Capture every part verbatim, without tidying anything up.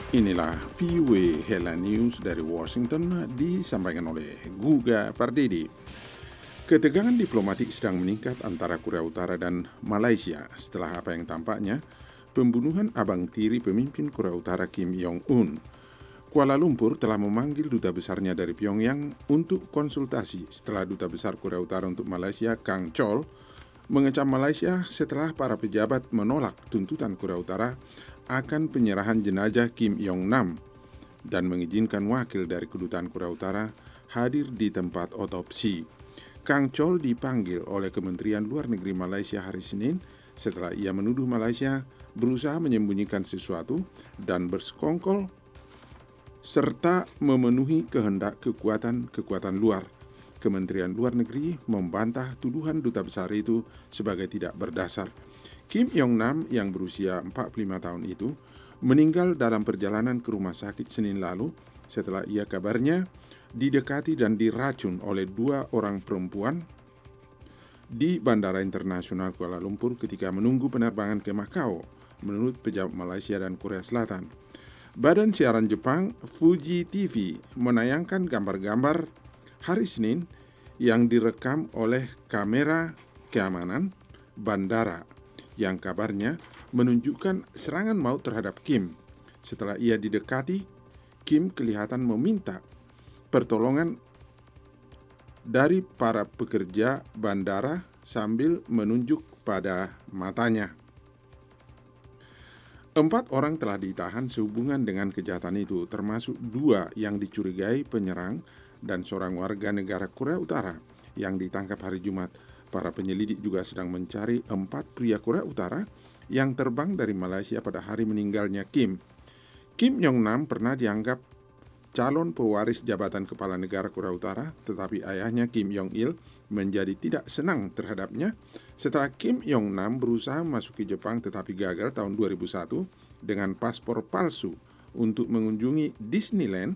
Inilah V O A Headline News dari Washington disampaikan oleh Guga Pardede. Ketegangan diplomatik sedang meningkat antara Korea Utara dan Malaysia setelah apa yang tampaknya pembunuhan abang tiri pemimpin Korea Utara Kim Jong-un. Kuala Lumpur telah memanggil duta besarnya dari Pyongyang untuk konsultasi setelah duta besar Korea Utara untuk Malaysia Kang Chol mengecam Malaysia setelah para pejabat menolak tuntutan Korea Utara akan penyerahan jenazah Kim Jong-nam dan mengizinkan wakil dari kedutaan Korea Utara hadir di tempat otopsi. Kang Chol dipanggil oleh Kementerian Luar Negeri Malaysia hari Senin setelah ia menuduh Malaysia berusaha menyembunyikan sesuatu dan bersekongkol serta memenuhi kehendak kekuatan-kekuatan luar. Kementerian Luar Negeri membantah tuduhan duta besar itu sebagai tidak berdasar. Kim Jong-nam yang berusia empat puluh lima tahun itu meninggal dalam perjalanan ke rumah sakit Senin lalu setelah ia kabarnya didekati dan diracun oleh dua orang perempuan di Bandara Internasional Kuala Lumpur ketika menunggu penerbangan ke Macau, menurut pejabat Malaysia dan Korea Selatan. Badan siaran Jepang Fuji T V menayangkan gambar-gambar hari Senin yang direkam oleh kamera keamanan bandara yang kabarnya menunjukkan serangan maut terhadap Kim. Setelah ia didekati, Kim kelihatan meminta pertolongan dari para pekerja bandara sambil menunjuk pada matanya. Empat orang telah ditahan sehubungan dengan kejahatan itu, termasuk dua yang dicurigai penyerang dan seorang warga negara Korea Utara yang ditangkap hari Jumat. Para penyelidik juga sedang mencari empat pria Korea Utara yang terbang dari Malaysia pada hari meninggalnya Kim. Kim Jong-nam pernah dianggap calon pewaris jabatan kepala negara Korea Utara, tetapi ayahnya Kim Jong-il menjadi tidak senang terhadapnya setelah Kim Jong-nam berusaha memasuki Jepang tetapi gagal tahun dua ribu satu dengan paspor palsu untuk mengunjungi Disneyland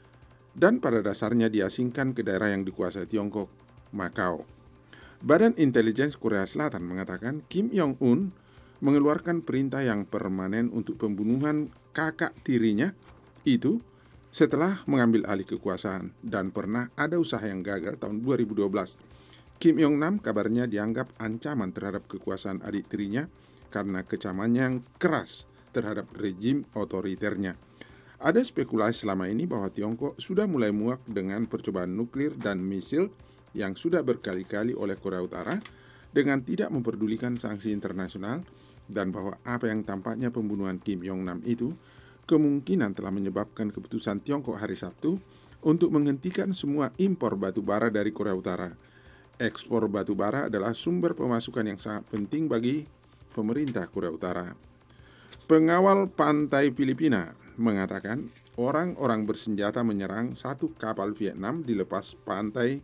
dan pada dasarnya diasingkan ke daerah yang dikuasai Tiongkok, Macau. Badan Intelijen Korea Selatan mengatakan Kim Jong-un mengeluarkan perintah yang permanen untuk pembunuhan kakak tirinya itu setelah mengambil alih kekuasaan dan pernah ada usaha yang gagal tahun dua ribu dua belas. Kim Jong-nam kabarnya dianggap ancaman terhadap kekuasaan adik tirinya karena kecamannya yang keras terhadap rejim otoriternya. Ada spekulasi selama ini bahwa Tiongkok sudah mulai muak dengan percobaan nuklir dan misil yang sudah berkali-kali oleh Korea Utara dengan tidak memperdulikan sanksi internasional dan bahwa apa yang tampaknya pembunuhan Kim Jong-nam itu kemungkinan telah menyebabkan keputusan Tiongkok hari Sabtu untuk menghentikan semua impor batu bara dari Korea Utara. Ekspor batu bara adalah sumber pemasukan yang sangat penting bagi pemerintah Korea Utara. Pengawal pantai Filipina mengatakan orang-orang bersenjata menyerang satu kapal Vietnam di lepas pantai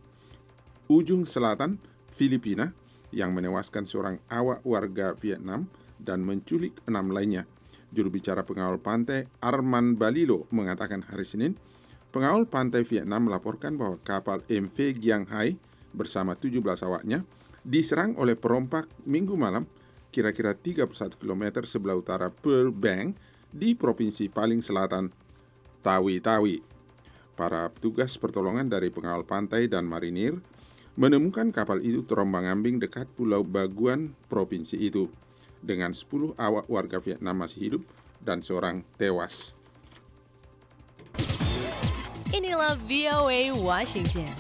ujung selatan Filipina yang menewaskan seorang awak warga Vietnam dan menculik enam lainnya. Juru bicara pengawal pantai Arman Balilo mengatakan hari Senin, pengawal pantai Vietnam melaporkan bahwa kapal M V Giang Hai bersama tujuh belas awaknya diserang oleh perompak Minggu malam kira-kira tiga puluh satu kilometer sebelah utara Pearl Bank di provinsi paling selatan Tawi-Tawi. Para petugas pertolongan dari pengawal pantai dan marinir menemukan kapal itu terombang-ambing dekat Pulau Baguan provinsi itu dengan sepuluh awak warga Vietnam masih hidup dan seorang tewas. Inilah V O A Washington.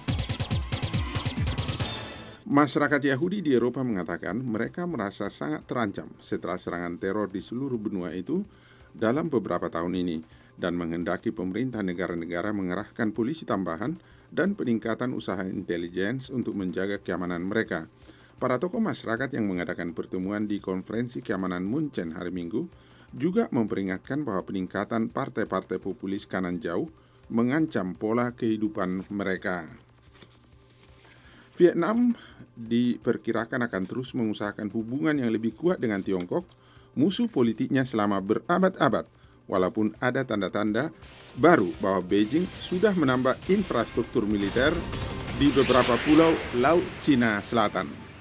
Masyarakat Yahudi di Eropa mengatakan mereka merasa sangat terancam setelah serangan teror di seluruh benua itu dalam beberapa tahun ini dan menghendaki pemerintah negara-negara mengerahkan polisi tambahan dan peningkatan usaha intelijen untuk menjaga keamanan mereka. Para tokoh masyarakat yang mengadakan pertemuan di konferensi keamanan Munchen hari Minggu juga memperingatkan bahwa peningkatan partai-partai populis kanan jauh mengancam pola kehidupan mereka. Vietnam diperkirakan akan terus mengusahakan hubungan yang lebih kuat dengan Tiongkok, musuh politiknya selama berabad-abad, walaupun ada tanda-tanda baru bahwa Beijing sudah menambah infrastruktur militer di beberapa pulau Laut Cina Selatan.